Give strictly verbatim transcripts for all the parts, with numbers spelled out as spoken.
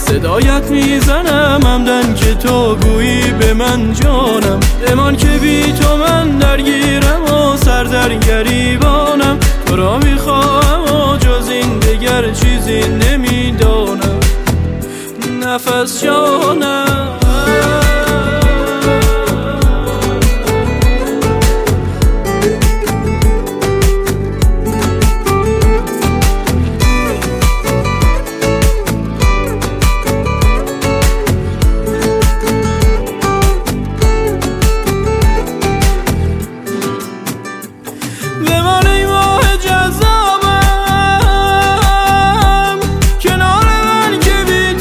صدایت میزنم همدن که تو گویی به من جانم، بمان که بی تو من درگیرم و سر در گریبانم. تو را میخواهم و جز این دگر چیزی نمیدانم، نفس جانم. بمان ای ماه جذابم، کنار من که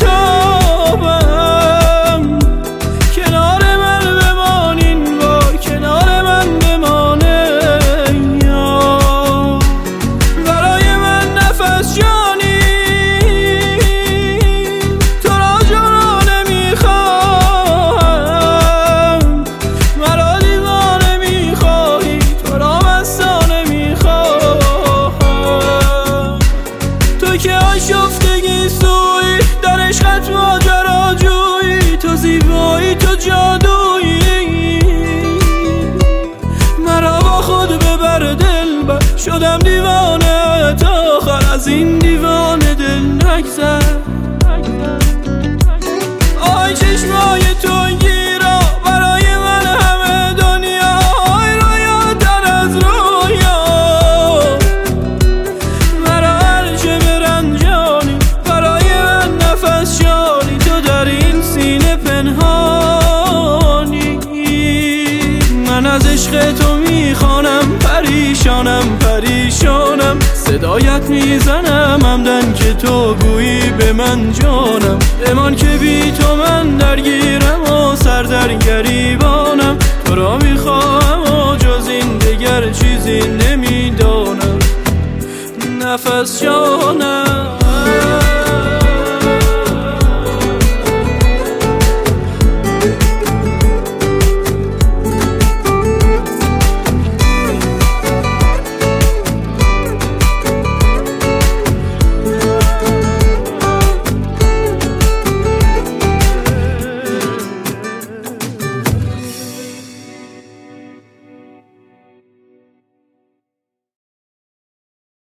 بیتابم، کنار من بمان این بار، کنار من بمان ای یار. برای من نفس جانی تو را جانا نمیخواهم، مرا دیوانه میخواهی تو را مستانه میخواهم. تو که آشفتگی سوی در عشقت ماجرا جویی، تو زیبایی تو جادویی، مرا با خود ببر دلبر، شدم دیوانه تا آخر، از این دیوانه دل نگذر. آی چشمای تو گیرا برای من همه دنیا، آی رویاتر از رویا، مرا هرچه برنجانی برای من نفس جانی. تو در این سینه پنهانی، من از عشق تو میخوانم، پریشانم پریشانم. صدایت میزنم همدن که تو گویی به من جانم، بمان که بی تو من درگیرم و سر در گریبانم. تو را میخواهم و جز این دگر چیزی نمیدانم، نفس جانم.